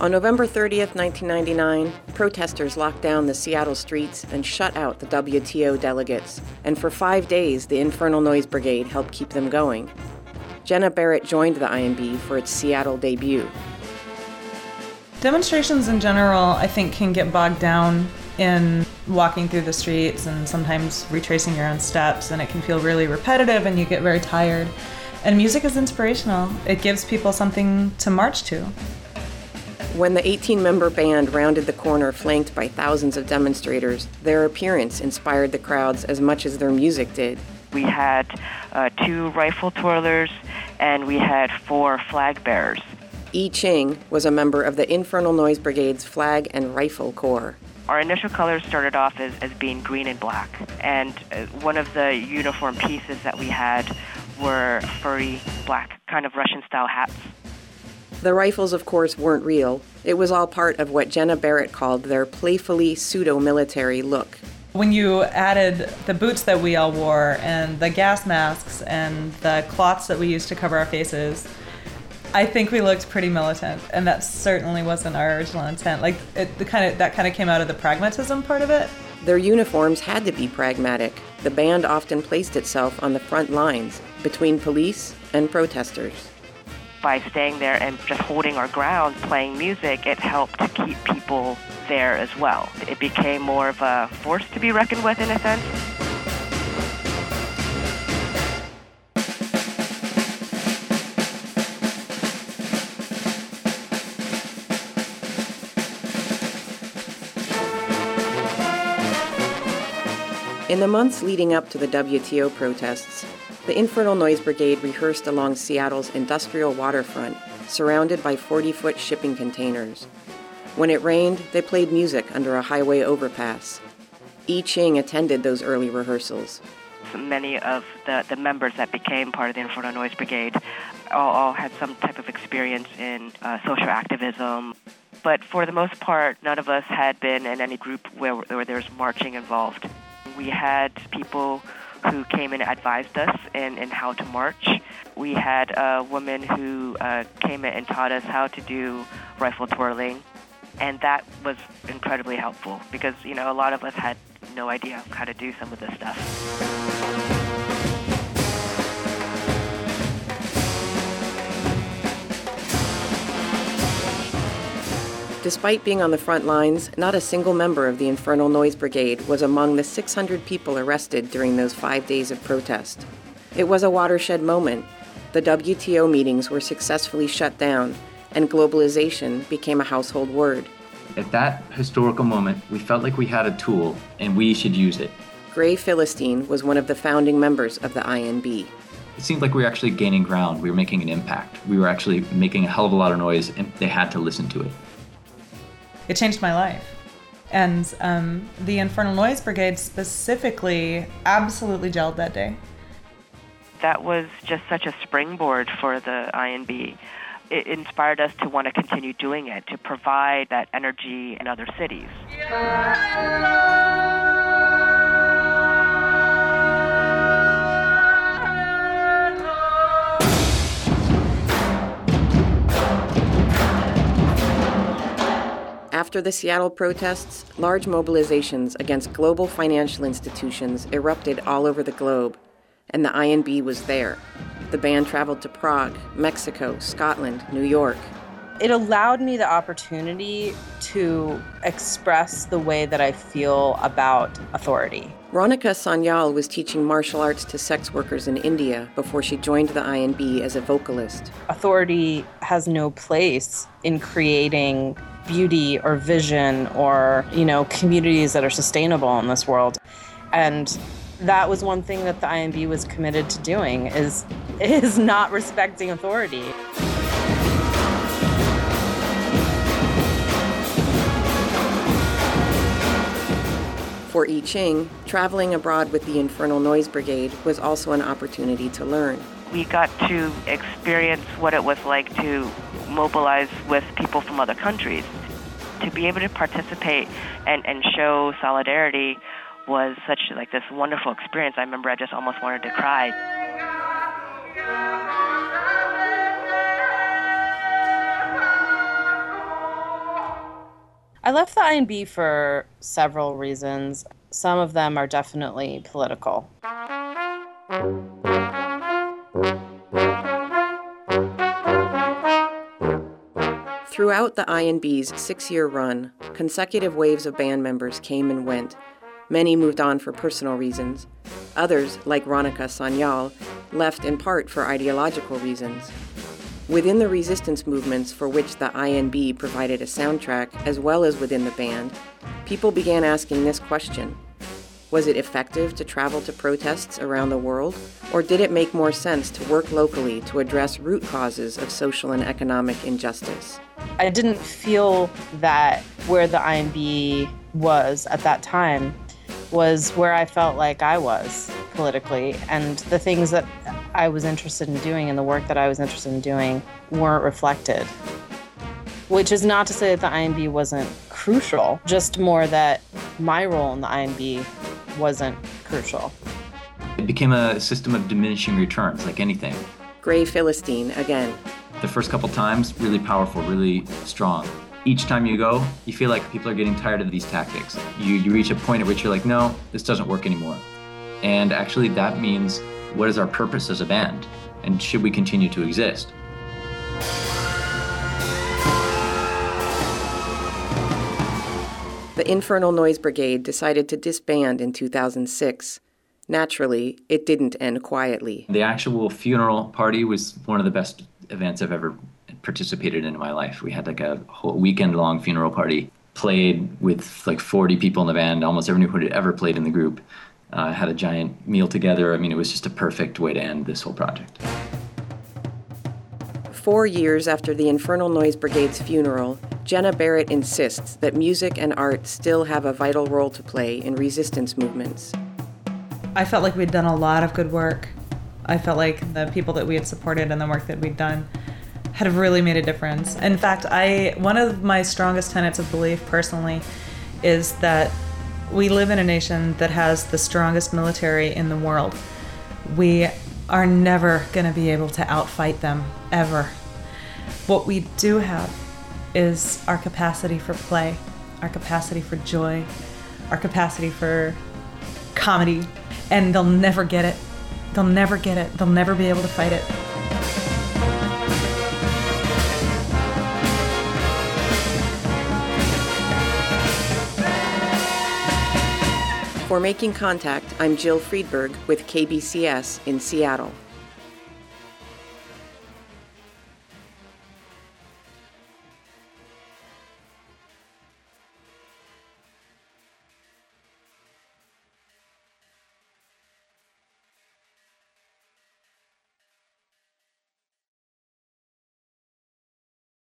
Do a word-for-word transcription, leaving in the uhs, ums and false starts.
On November thirtieth, nineteen ninety-nine, protesters locked down the Seattle streets and shut out the W T O delegates, and for five days the Infernal Noise Brigade helped keep them going. Jenna Barrett joined the I N B for its Seattle debut. Demonstrations in general, I think, can get bogged down in walking through the streets and sometimes retracing your own steps, and it can feel really repetitive and you get very tired. And music is inspirational. It gives people something to march to. When the eighteen-member band rounded the corner flanked by thousands of demonstrators, their appearance inspired the crowds as much as their music did. We had uh, two rifle twirlers, and we had four flag bearers. Yi Ching was a member of the Infernal Noise Brigade's Flag and Rifle Corps. Our initial colors started off as, as being green and black, and uh, one of the uniform pieces that we had were furry, black, kind of Russian-style hats. The rifles, of course, weren't real. It was all part of what Jenna Barrett called their playfully pseudo-military look. When you added the boots that we all wore and the gas masks and the cloths that we used to cover our faces, I think we looked pretty militant, and that certainly wasn't our original intent. Like, it, the kind of that kind of came out of the pragmatism part of it. Their uniforms had to be pragmatic. The band often placed itself on the front lines between police and protesters. By staying there and just holding our ground, playing music, it helped to keep people there as well. It became more of a force to be reckoned with in a sense. In the months leading up to the W T O protests, the Infernal Noise Brigade rehearsed along Seattle's industrial waterfront, surrounded by forty-foot shipping containers. When it rained, they played music under a highway overpass. Yi Ching attended those early rehearsals. Many of the, the members that became part of the Infernal Noise Brigade all, all had some type of experience in uh, social activism. But for the most part, none of us had been in any group where, where there was marching involved. We had people who came and advised us in, in how to march. We had a woman who uh, came in and taught us how to do rifle twirling, and that was incredibly helpful because, you know, a lot of us had no idea how to do some of this stuff. Despite being on the front lines, not a single member of the Infernal Noise Brigade was among the six hundred people arrested during those five days of protest. It was a watershed moment. The W T O meetings were successfully shut down, and globalization became a household word. At that historical moment, we felt like we had a tool, and we should use it. Gray Philistine was one of the founding members of the I N B. It seemed like we were actually gaining ground. We were making an impact. We were actually making a hell of a lot of noise, and they had to listen to it. It changed my life. And um, the Infernal Noise Brigade specifically absolutely gelled that day. That was just such a springboard for the I N B. It inspired us to want to continue doing it, to provide that energy in other cities. After the Seattle protests, large mobilizations against global financial institutions erupted all over the globe, and the I N B was there. The band traveled to Prague, Mexico, Scotland, New York. It allowed me the opportunity to express the way that I feel about authority. Ronika Sanyal was teaching martial arts to sex workers in India before she joined the I N B as a vocalist. Authority has no place in creating beauty or vision or, you know, communities that are sustainable in this world. And that was one thing that the I N B was committed to doing, is, is not respecting authority. For Yi Ching, traveling abroad with the Infernal Noise Brigade was also an opportunity to learn. We got to experience what it was like to mobilize with people from other countries. To be able to participate and, and show solidarity was such like this wonderful experience. I remember I just almost wanted to cry. I left the I N B for several reasons. Some of them are definitely political. Throughout the I N B's six-year run, consecutive waves of band members came and went. Many moved on for personal reasons. Others, like Ronika Sanyal, left in part for ideological reasons. Within the resistance movements for which the I N B provided a soundtrack, as well as within the band, people began asking this question. Was it effective to travel to protests around the world, or did it make more sense to work locally to address root causes of social and economic injustice? I didn't feel that where the I N B was at that time was where I felt like I was politically, and the things that I was interested in doing and the work that I was interested in doing weren't reflected. Which is not to say that the I N B wasn't crucial, just more that my role in the I N B wasn't crucial. It became a system of diminishing returns, like anything. Gray Philistine again. The first couple times, really powerful, really strong. Each time you go, you feel like people are getting tired of these tactics. You, you reach a point at which you're like, no, this doesn't work anymore. And actually that means, what is our purpose as a band? And should we continue to exist? The Infernal Noise Brigade decided to disband in two thousand six. Naturally, it didn't end quietly. The actual funeral party was one of the best events I've ever participated in in my life. We had like a whole weekend-long funeral party, played with like forty people in the band, almost everyone who had ever played in the group. Uh, had a giant meal together. I mean, it was just a perfect way to end this whole project. Four years after the Infernal Noise Brigade's funeral, Jenna Barrett insists that music and art still have a vital role to play in resistance movements. I felt like we'd done a lot of good work. I felt like the people that we had supported and the work that we'd done had really made a difference. In fact, I one of my strongest tenets of belief personally is that we live in a nation that has the strongest military in the world. We are never going to be able to outfight them, ever. What we do have is our capacity for play, our capacity for joy, our capacity for comedy, and they'll never get it. They'll never get it. They'll never be able to fight it. For Making Contact, I'm Jill Friedberg with K B C S in Seattle.